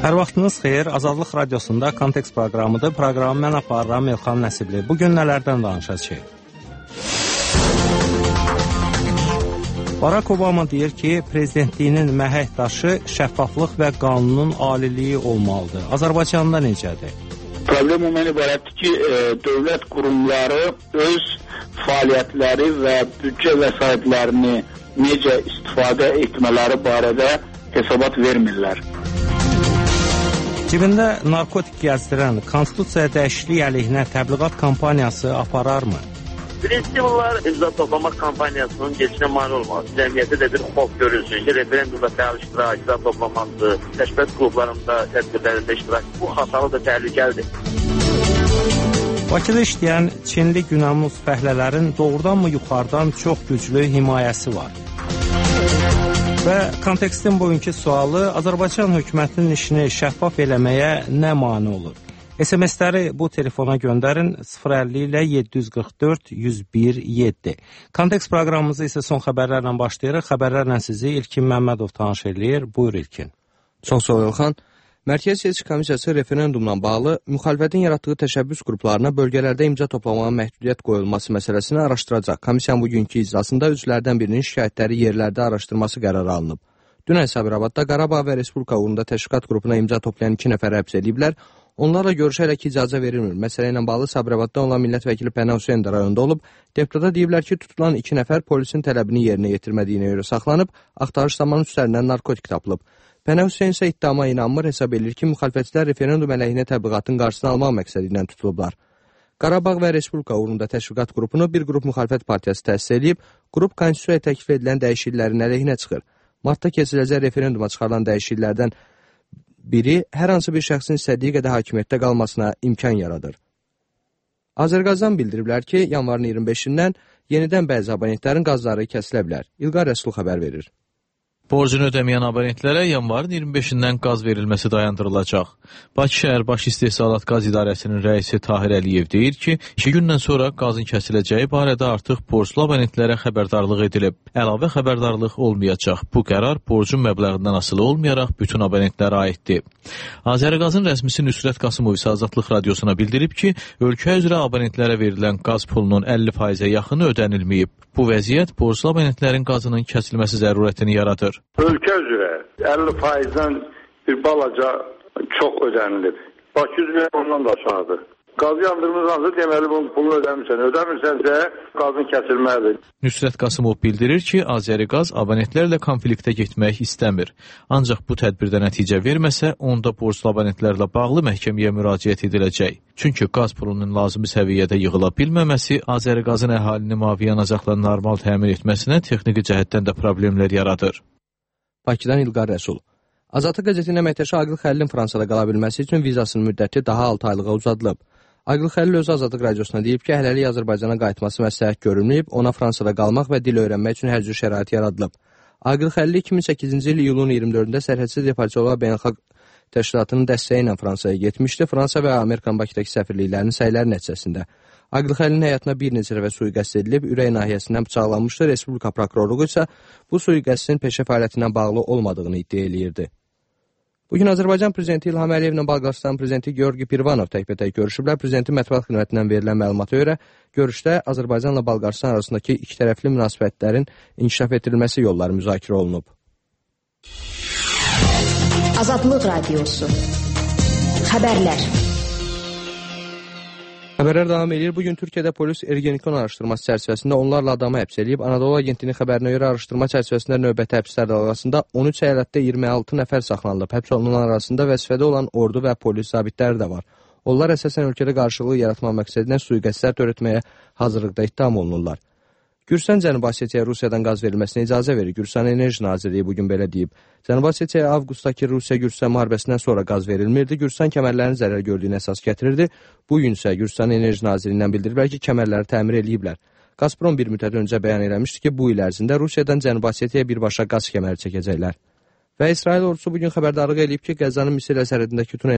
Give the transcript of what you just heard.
Hər vaxtınız xeyir. Azadlıq Radiosunda Kontekst proqramıdır. Proqramı mən aparıram Elxan Nəsibli. Bugün nələrdən danışacağıq? Barack Obama deyir ki, prezidentliyinin məhək daşı şəffaflıq və qanunun aliliyi olmalıdır. Azərbaycanda necədir? Problem ondan ibarətdir ki, dövlət qurumları öz fəaliyyətləri və büdcə vəsaitlərini necə istifadə etmələri barədə hesabat vermirlər. Cibində narkotik gəzdirən konstitusiyaya dəyişiklik əleyhinə təbliğat kampaniyası apararmı? Birinci bunlar imza toplamaq kampaniyasının geçinə mani olması. Cəmiyyətə də bir xof görülsün ki, referendumda fəal iştirak, imza toplaması, təşkilat qruplarında, tədbirlərində iştirak, bu xatalı da təhlükəlidir. Bakıda işləyən Çinli günəmuz fəhlələrin doğrudanmı yuxarıdan çox güclü himayəsi var? Və kontekstin bugünkü sualı, Azərbaycan hökumətinin işini şəffaf eləməyə nə mane olur? SMS-ləri bu telefona göndərin 050 ilə 744-101-7. Kontekst proqramımızı isə son xəbərlərlə başlayırıq. Xəbərlərlə sizi İlkin Məmmədov tanış eləyir. Buyur İlkin. Çox sağ ol Elxan. Mərkəzi Seçki Komissiyası referendumla bağlı müxalifətin yaratdığı təşəbbüs qruplarına bölgələrdə imza toplamağa məhdudiyyət qoyulması məsələsini araşdıracaq. Komissiyanın bugünkü iclasında üzvlərdən birinin şikayətləri yerlərdə araşdırması qərarı alınıb. Dünən Sabirabadda Qarabağ və Respublika uğrunda təşkilat qrupuna imza toplayan 2 nəfər həbs ediblər. Onlarla görüşərək icazə verilmir. Məsələ ilə bağlı Sabirabadda olan millət vəkili Pənah Hüseyn də rayonda olub. Deputata deyiblər ki, tutulan 2 nəfər polisin tələbini yerinə yetirmədiyinə görə saxlanıb, axtarış zamanı üstlərindən narkotik tapılıb. Pənah Hüseyn isə iddiama inanmır, hesab edir ki, müxalifətçilər referendum əleyhinə təbliğatın qarşısını almaq məqsədi ilə tutulublar. Qarabağ və Respublika uğrunda təşviqat qrupunu bir qrup müxalifət partiyası təsis edib, qrup konstitusiyaya təklif edilən dəyişikliklərin əleyhinə çıxır. Martda keçiriləcək referenduma çıxarılan dəyişikliklərdən biri hər hansı bir şəxsin istədiyi qədər hakimiyyətdə qalmasına imkan yaradır. Azərqazdan bildiriblər ki, yanvarın 25-dən yenidən bəzi abonentlərin qazları kəsilə bilər. İlqar Rəsul xəbər verir. Borcunu ödəməyən abonentlərə yanvarın 25-dən qaz verilməsi dayandırılacaq. Bakı şəhər Baş İstehsalat Qaz İdarəsinin rəisi Tahir Əliyev deyir ki, 2 gündən sonra qazın kəsiləcəyi barədə artıq borclu abonentlərə xəbərdarlıq edilib. Əlavə xəbərdarlıq olmayacaq. Bu qərar borcun məbləğindən asılı olmayaraq bütün abonentlərə aiddir. Azərqazın rəsmisi Nüsrət Qasımov isə Azadlıq Radiosuna bildirib ki, ölkə üzrə abonentlərə verilən qaz pulunun 50%-ə yaxını ödənilməyib. Bu vəziyyət borclu abonentlərin qazının kəsilməsi zərurətini yaradır. Ölkə üzrə 50%-dən bir balaca çox ödənilib. Bakı üzrə ondan da aşağıdır. Qazı yandırmırsansa deməli bunun pulunu ödəmirsən. Ödəmirsənsə qazın kəsilməlidir. Nüsrət Qasımov bildirir ki, Azəriqaz abonentlərlə konfliktə getmək istəmir. Ancaq bu tədbirdə nəticə verməsə, onda borclu abonentlərlə bağlı məhkəməyə müraciət ediləcək. Çünki qaz pulunun lazımi səviyyədə yığıla bilməməsi Azəriqazın əhalini mavi yanacaqla normal təmin etməsinə texniki cəhətdən də problemlər yaradır. Bakıdan İlqar Rəsul. Azadlıq qəzetinin əməkdaşı Aqil Xəlilin Fransada qala bilməsi üçün vizasının müddəti daha 6 aylığa uzadılıb. Aqil Xəlil özü Azadlıq Radiosuna deyib ki, hələlik Azərbaycana qayıtması məsləhət görülməyib, ona Fransada qalmaq və dil öyrənmək üçün hər cür şərait yaradılıb. Aqil Xəlil 2008-ci il iyulun 24-də Sərhədsiz Deportçular Beynəlxalq Təşkilatının dəstəyi ilə Fransaya getmişdi. Fransa və Amerikanın Bakıdakı səfirliklərinin səyləri nəticəsində. Aqil Xəlilin həyatına bir neçə dəfə sui-qəsd edilib, ürək nahiyəsindən bıçaqlanmışdı. Respublika prokurorluğu isə bu sui-qəsdin peşə fəaliyyətindən bağlı olmadığını iddia eləyirdi. Bugün Azərbaycan Prezidenti İlham Əliyevlə Balqaristan Prezidenti Georgi Pirvanov təkbətək görüşüblər. Prezidentin mətbuat xidmətindən verilən məlumata görə görüşdə Azərbaycanla Balqaristan arasındakı ikitərəfli münasibətlərin inkişaf etdirilməsi yolları müzakirə olunub. Azadlıq Radiosu. Xəbərlər. Xəbərlər davam edir. Bugün Türkiyədə polis Ergenekon araşdırması çərçivəsində onlarla adamı həbs edib. Anadolu Agentliyinin xəbərinə görə araşdırma çərçivəsində növbəti həbslər dalğasında 13 əyalətdə 26 nəfər saxlanılıb. Həbs olunan arasında vəzifədə olan ordu və polis zabitləri də var. Onlar əsasən ölkədə qarşılığı yaratmaq məqsədilə sui-qəsdlər törətməyə hazırlıqda ittiham olunurlar. Gürcüstan Cənubi Osetiyaya Rusiyadan qaz verilməsinə icazə verir. Gürcüstan Enerji Nazirliyi bugün belə deyib. Cənubi Osetiyaya avqustdakı Rusiya-Gürcüstan müharibəsindən sonra qaz verilmirdi. Gürcüstan kəmərlərin zərər gördüyünə əsas gətirirdi. Bu gün isə Gürcüstan Enerji Nazirliyindən bildiriblər ki, kəmərləri təmir eləyiblər. Gazprom bir müddət öncə bəyan eləmişdi ki, bu il ərzində Rusiyadan Cənubi Osetiyaya birbaşa qaz kəməri çəkəcəklər. Və İsrail ordusu bugün xəbərdarlıq eləyib ki, Qəzzanın Misirlə sərhədindəki tunel